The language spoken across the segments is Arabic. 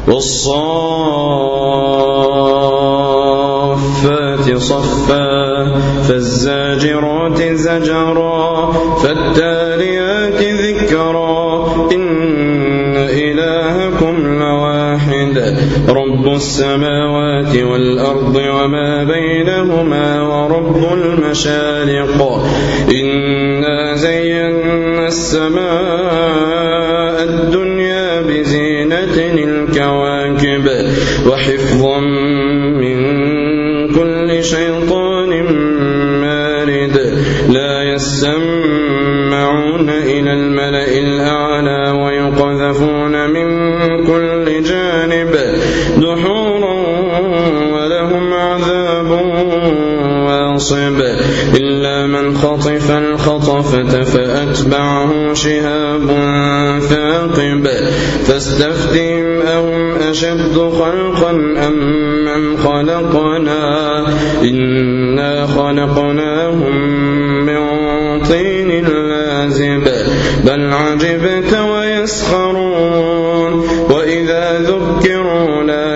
والصافات صفا فالزاجرات زجرا فالتاليات ذكرا إن إلهكم لواحد رب السماوات والأرض وما بينهما ورب المشارق إنا زينا السماء الدنيا بزينة الكواكب وحفظا من كل شيطان مارد لا يسمعون إلى الملأ الأعلى ويقذفون من كل جانب دحورا ولهم عذاب واصب إلا من خطف الخطفة فأتبعه شهاب ثاقب فاستفتهم أهم أشد خلقا أم من خلقنا إنا خلقناهم من طين لازب بل عجبت ويسخرون وإذا ذكروا لا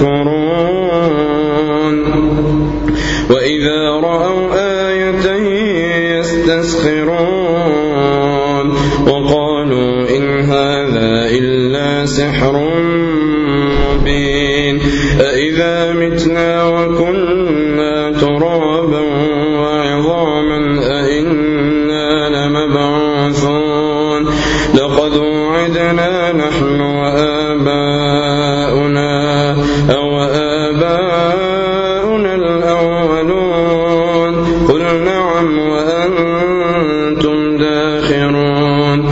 يذكرون وإذا رأوا آية يستسخرون وقالوا إن هذا إلا سحر مبين أإذا متنا وكنا ترابا وعظاما أإنا لمبعوثون لقد وعدنا نحن وآباؤنا آباؤنا الأولون قل نعم وأنتم داخرون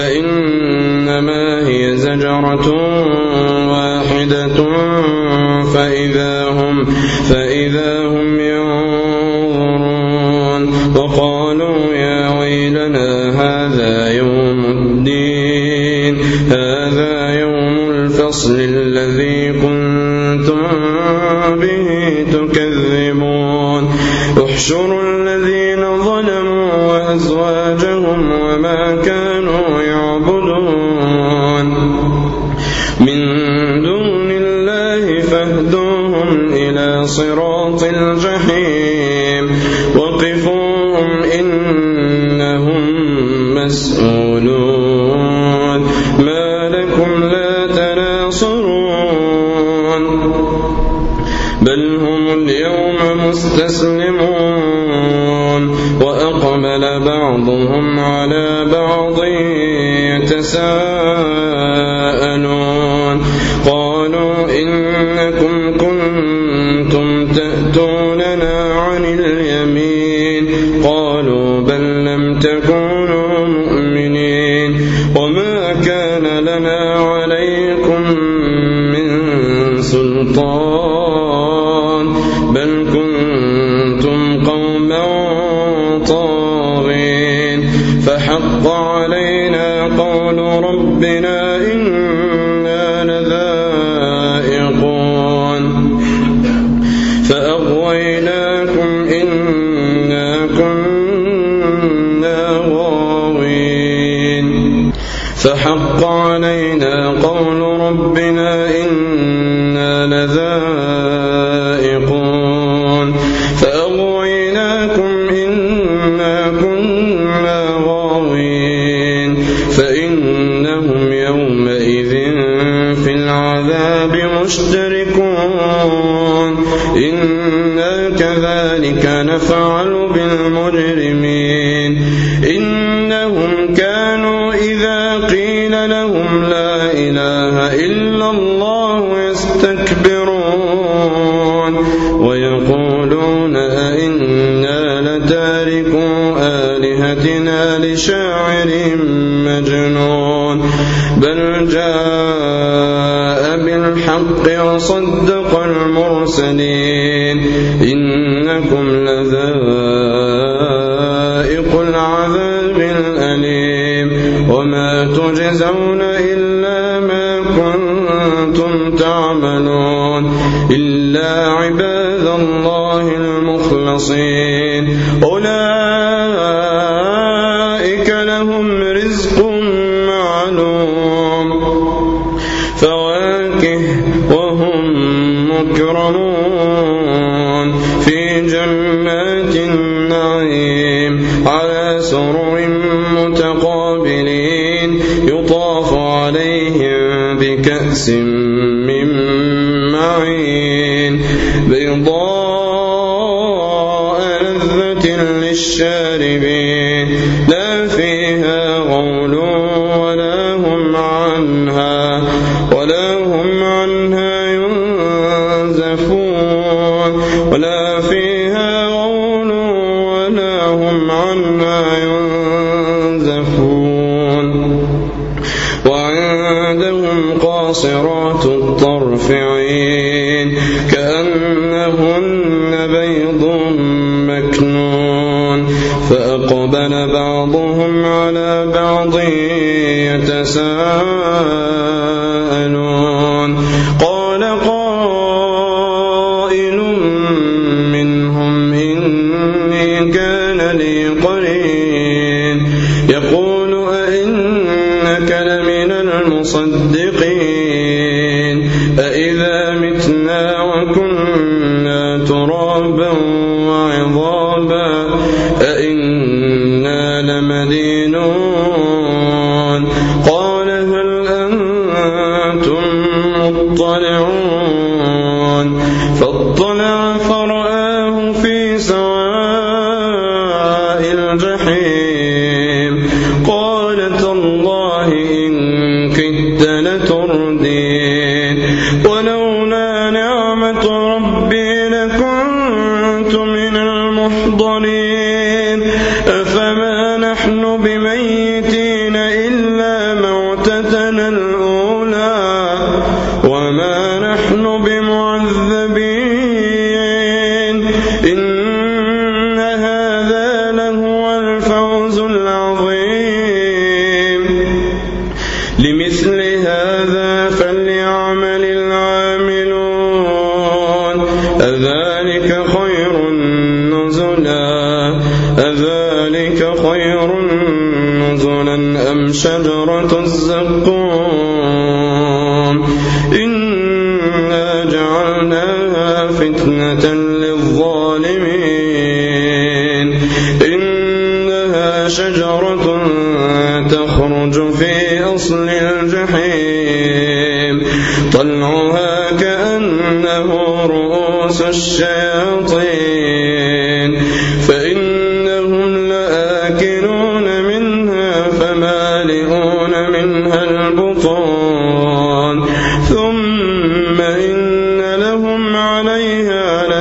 فإنما هي زجرة واحدة فإذا هم ينظرون وقالوا يا ويلنا هذا يوم الدين هذا يوم الفصل الذي كنتم به تكذبون احشروا الذين ظلموا وأزواجهم وما كانوا يعبدون من دون الله فاهدوهم إلى صراط الجحيم وقفوهم إنهم مسؤولون ما لكم لا تناصرون بل هم اليوم مستسلمون وأقبل بعضهم على بعض يتساءلون قالوا إنكم كنتم تأتوننا عن اليمين قالوا بل لم تكونوا مؤمنين وما كان لنا عليكم من سلطان بل كنتم قوما طاغين فحق علينا قول ربنا إنا لذائقون فأغويناكم إنا كنا غاوين فحق علينا قول ربنا إنا لذائقون فأغويناكم إنا كنا غاوين فإنهم يومئذ في العذاب مشتركون إنا كذلك نفعل بالمجرمين إنهم كانوا إذا قيل لهم لا إله إلا الله يستكبرون ويقولون أئنا لتاركو آلهتنا لشاعر مجنون بل جاء بالحق وصدق المرسلين إنكم لذائق العذاب الأليم وما تجزون إلا ما كنتم تعملون إلا عباد الله المخلصين أولئك لهم رزق معلوم فواكه وهم مكرمون في جنات النعيم على سرر متقابلين يطاف عليهم بكأس من معين بيضاء لذة للشاربين لا فيها غول ولا هم عنها ينزفون ولا فيها غول ولا هم عنها ينزفون وعندهم قاصرات الطرف عين كأنهن بيض مكنون فأقبل بعضهم على بعض يتساءلون قال قائل منهم إني كان لي قرين يقول أئنك لمن المصدقين أئذا متنا وكنا ترابا وعظاما أئنا لمدينون قال هل أنتم مطلعون فاطلع فرآه في سواء الجحيم قال تالله إن كدت لتردين ولولا نعمة ربي لكنت من المحضرين أفما نحن بميتين إلا موتتنا الأولى وما نحن بمعذبين إن هذا لهو الفوز العظيم لمثل هذا فليعمل العاملون أذلك خير نزلا أم شجرة الزقوم إنا جعلناها فتنة للظالمين إنها شجرة تخرج في أصل الجحيم طلعها كأنه رؤوس الشياطين فإنهم لآكلون منها فمالئون منها البطون ثم إن لهم عليها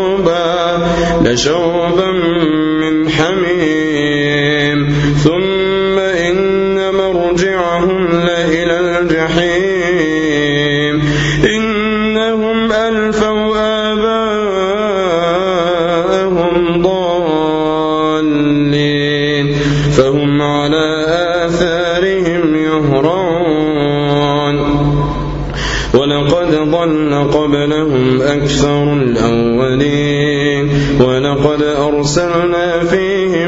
لشوبا من حميم ثم إن مرجعهم لإلى الجحيم إنهم ألفوا آباءهم ضالين فهم على آثارهم يهرعون ولقد ضل قبلهم أكثر الأولين ولقد أرسلنا فيهم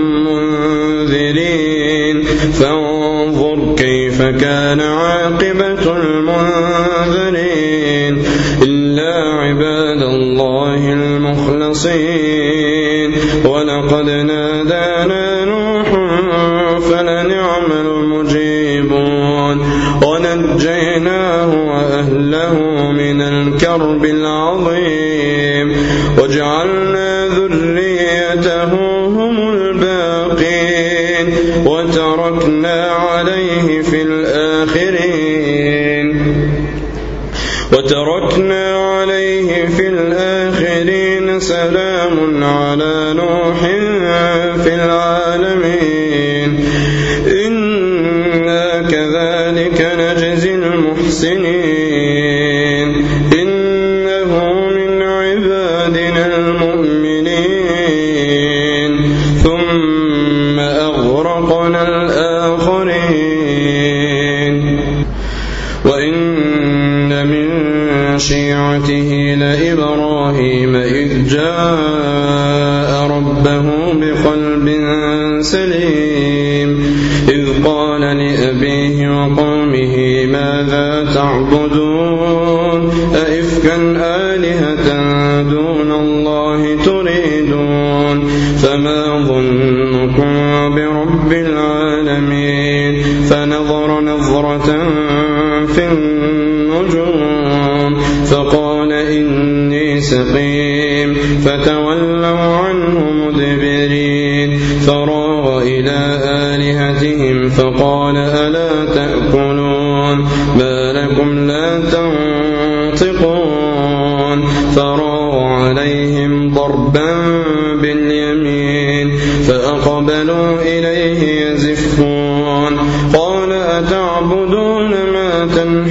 منذرين فانظر كيف كان عاقبة المنذرين إلا عباد الله المخلصين ولقد نادانا نوح فلنعم المجيبون ونجيناه وأهله من الكرب العظيم وجعلنا ذريته هم الباقين وتركنا عليه في الآخرين سلام على نوح في العالمين إنا كذلك نجزي المحسنين إنه من عبادنا المؤمنين ثم أغرقنا الآخرين وإن من شيعته لإبراهيم إذ جاء ربه بقلب سليم إذ قال لأبيه وقومه ماذا تعبدون تعبدون أئفكا آلهة دون الله تريدون فما ظنكم برب العالمين فنظر نظرة في النجوم فقال إني سقيم فتولوا عنه مدبرين فراغ إلى آلهتهم فقال ألا تأكلون ما لكم لا تنطقون فراغ عليهم ضربا باليمين فأقبلوا إليه يزفون قال أتعبدون ما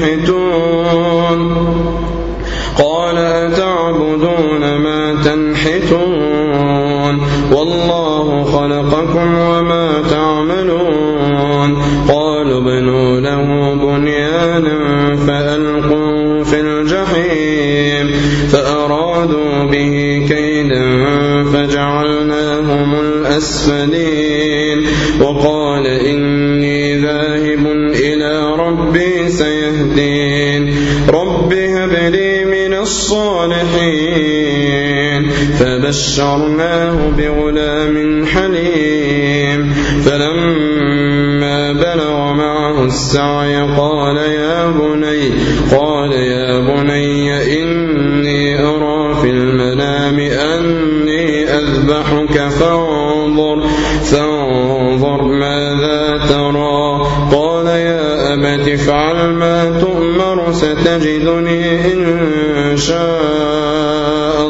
تنحتون والله خلقكم وما تعملون قالوا ابنوا له بنيانا فألقوه في الجحيم فأرادوا به كيدا فجعلناهم الأسفلين وقال إني ذاهب إلى ربي سيهدين رب هب لي من الصالحين فبشرناه بغلام حليم فلما بلغ معه السعي قال يا بني إني أرى في المنام أني أذبحك فانظر ماذا ترى قال يا أبت افعل ما تؤمر ستجدني إن شاء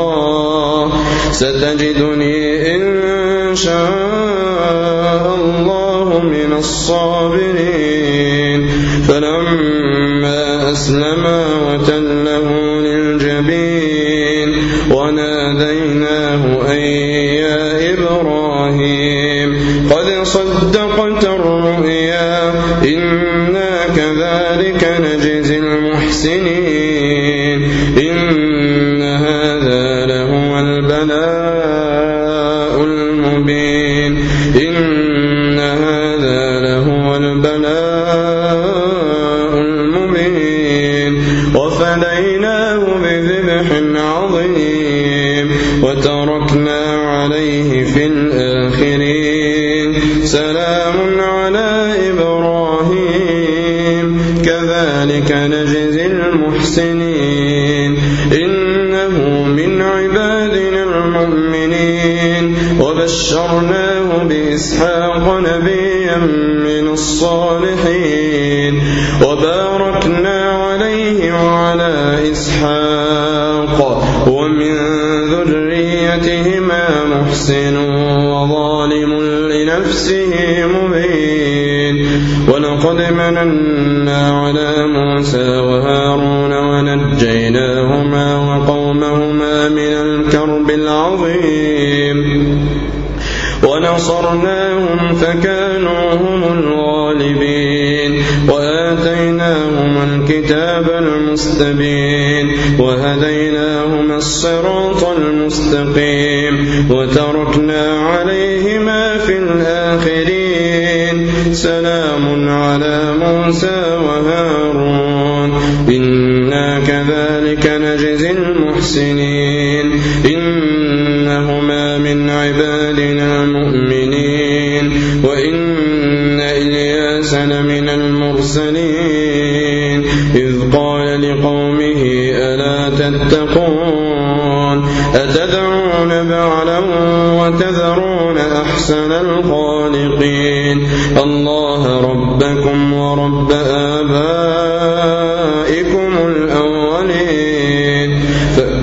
الله من الصابرين فلما أسلما وتله للجبين وناديناه أن يا إبراهيم قد صدقت الرؤيا إنا كذلك نجزي المحسنين إن هذا لهو البلاء المبين وفديناه بذبح عظيم وتركنا عليه في الآخرين سلام على إبراهيم كذلك نجزي المحسنين إنه من عبادنا المؤمنين وبشرناه بإسحاق نبيا من الصالحين وباركنا عليه وعلى إسحاق ومن ذريتهما محسن وظالم لنفسه مبين ولقد مننا على موسى وهارون ونجيناهما وقومهما من الكرب العظيم ونصرناهم فكانوا هم الغالبين وآتيناهما الكتاب المستبين وهديناهما الصراط المستقيم وتركنا عليهما في الآخرين سلام على موسى وهارون إنا كذلك نجزي المحسنين إنهما من عبادنا المؤمنين وإن إلياس لمن المرسلين إذ قال لقومه ألا تتقون أتدعون بعلا وتذرون أحسن الخالقين الله ربكم ورب آبائكم الأولين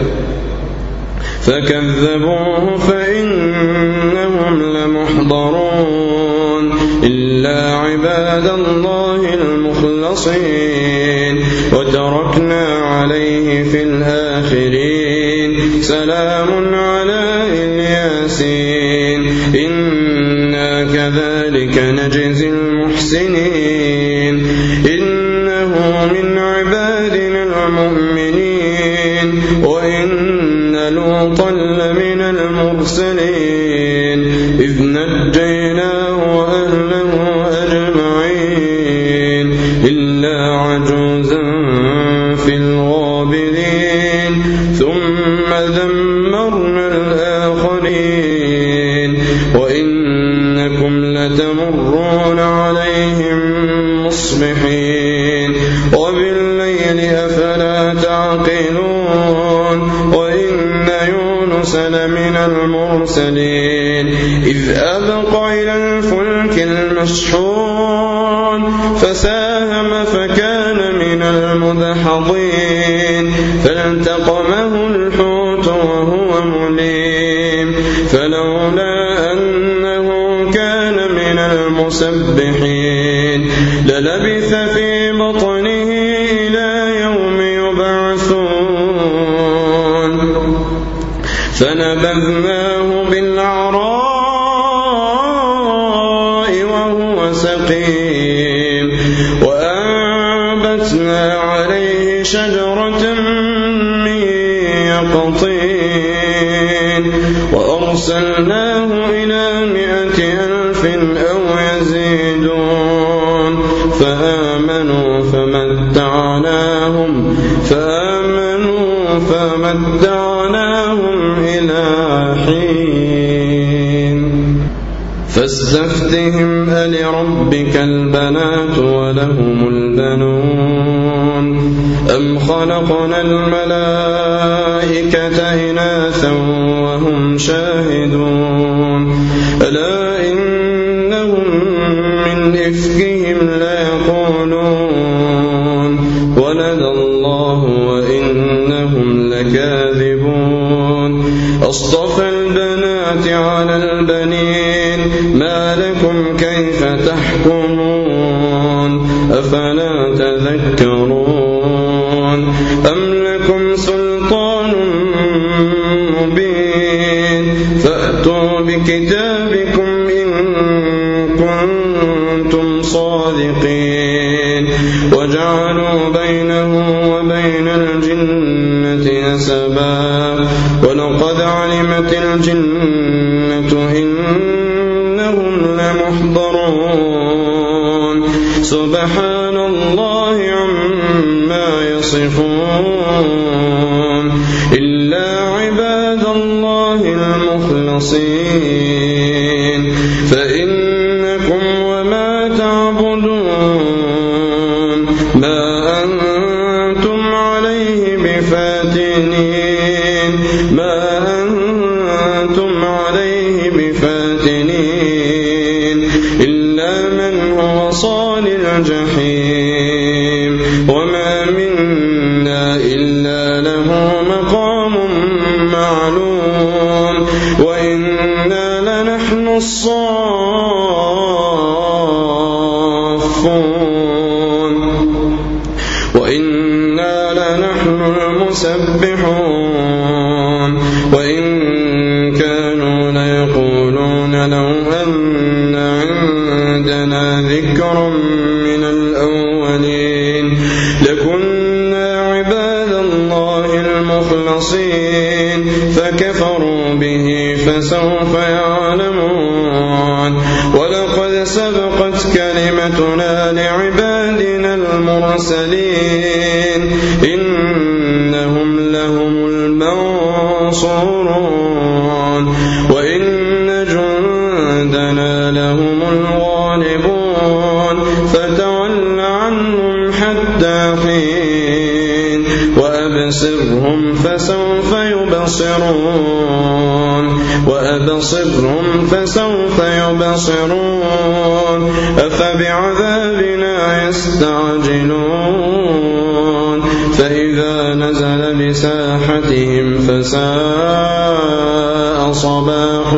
فكذبوه فإنهم لمحضرون إلا عباد الله المخلصين وتركنا عليه في الآخرين سلام على الياسين إنا كذلك نجزي المحسنين إنه من عبادنا المؤمنين وإن لوطا لمن المرسلين إذ نجيناه وأهله أجمعين إلا عجوزا وبالليل أفلا تعقلون وإن يونس لمن المرسلين إذ أبق إلى الفلك المشحون فساهم فكان من المدحضين فالتقمه الحوت وهو مليم فلولا أنه كان من المسبحين للبث في بطنه إلى يوم يبعثون فنبذناه بالعراء وهو سقيم وأنبتنا عليه شجرة من يقطين وأرسلناه إلى 100,000 أو يزيدون فآمنوا فمتعناهم إلى حين فاستفتهم ألربك البنات ولهم البنون أم خلقنا الملائكة إناثا وهم شاهدون ألا إنهم من إفكهم ليقولون ولد الله وإنهم لكاذبون أصطفى البنات على البنين ما لكم كيف تحكمون أفلا تذكرون أم لكم سلطان مبين فأتوا بكتابكم إن كنتم صادقين وجعلوا بينه وبين الجنة نسبا ولقد علمت الجنة إنهم لمحضرون سبحان الله عما يصفون إلا عباد الله المخلصين فإنكم وما تعبدون ما أنتم عليه بفاتنين إلا من هو صال الجحيم وما منا إلا له مقام معلوم وإنا لنحن الصافون وإنا لنحن المسبحون وإن كانوا ليقولون لو أن عندنا ذكرا من الأولين لكنا عباد الله المخلصين فكفروا به فسوف يعلمون ولقد سبقت كلمتنا لعبادنا المرسلين إنهم لهم المنصورون وإن جندنا لهم الغالبون فتول عنهم حتى حين وأبصرهم فسوف يبصرون أفبعذابنا يستعجلون فإذا نزل بساحتهم فساء صباح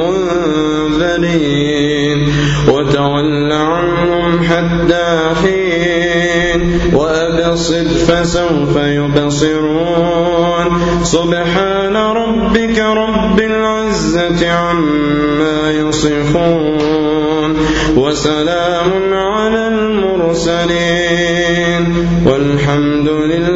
المنذرين وتول عنهم حتى حين وأبصر فسوف يبصرون سبحان ربك رب العزة عما يصفون وسلام على المرسلين والحمد لله